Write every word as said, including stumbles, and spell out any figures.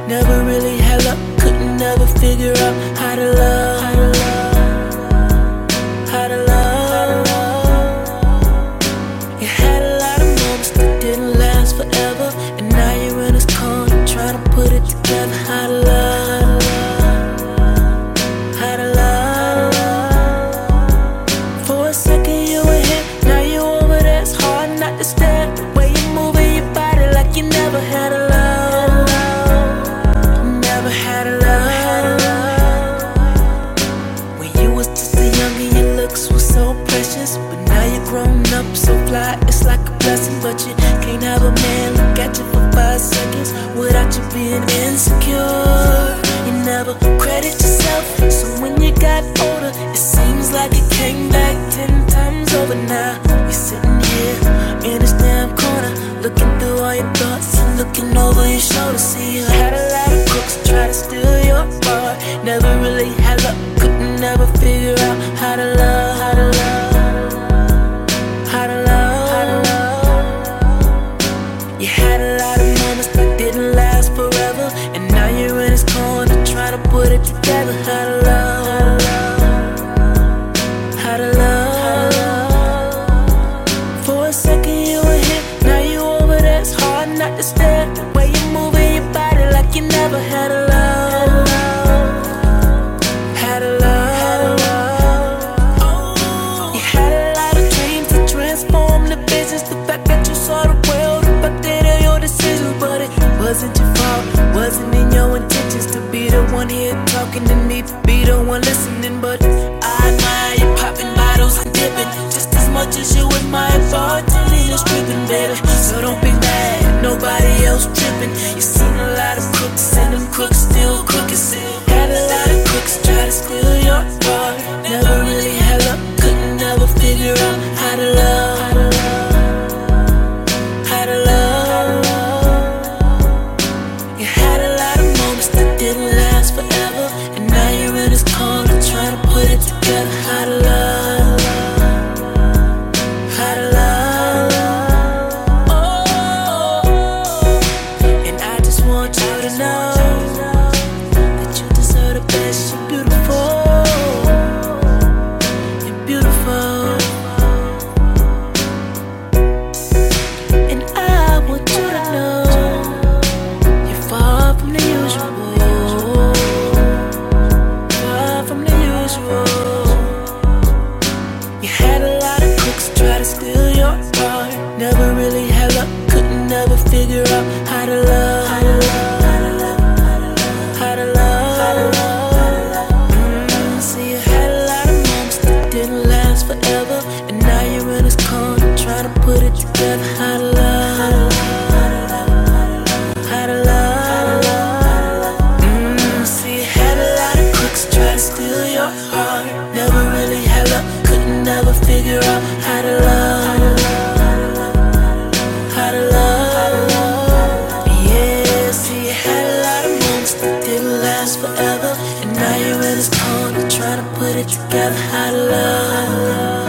never really had luck, couldn't never figure out how to love, how to love, how to love. You had a lot of moments that didn't last forever, and now you're in this corner trying to put it together. How to love, how to love. For a second you were here, now you over there. It's hard not to stare. The way you're moving your body like you never had a love, never had a love. When you was just a youngin', your looks were so precious, but now you're grown up, so fly, it's like a blessing. But you can't have a man look at you for five seconds without you being insecure. You never credit yourself, so when you got older, it seems like it came back ten times over. Now you're sitting here in this damn corner, looking through all your thoughts and looking over your shoulder. See, you had a lot of crooks try to steal your heart, never really had luck, couldn't never figure out how to love, how to love, how to love, how to love. You had a lot of moments that didn't last forever, and now you're in this corner trying to put it together. How to love, how to love, how to love. For a second you were here, now you over there. It's hard not to stare. The way you're moving your body like you never had a love, had a love. You had a lot of dreams to transform the business. The fact that you saw the world affected all your decisions, but it wasn't your fault, wasn't in your intentions to be the one here talking to me, to be the one listening. But I admire you popping bottles and dipping just as much as you admire bartending and stripping, baby. So don't be mad, nobody else tripping. You seen a lot of crooks and them crooks still crooked. Had a lot of crooks try to steal your heart, never really had luck, couldn't never figure out how to love, how to love, how to love. You had a lot of moments that didn't last forever, and now you're in this corner trying to put it together. How to love, how to love. Oh, and I just want you to know that you deserve the best. You're beautiful, you're beautiful, and I want you to know you're far from the usual, far from the usual. You had a lot of crooks try to steal your heart, never really had luck, couldn't never figure out how to love, how to love, how to love, how to love. Mm, see, you had a lot of moments that didn't last forever, and now you're in this corner trying to put it together. How to love, how to love. Mm, see, you had a lot of crooks try to steal your heart, never really had luck, couldn't never figure out how to love, how to love. Yeah, see, you had a lot of moments that didn't last forever, and now you're in this corner trying to put it together. How to love.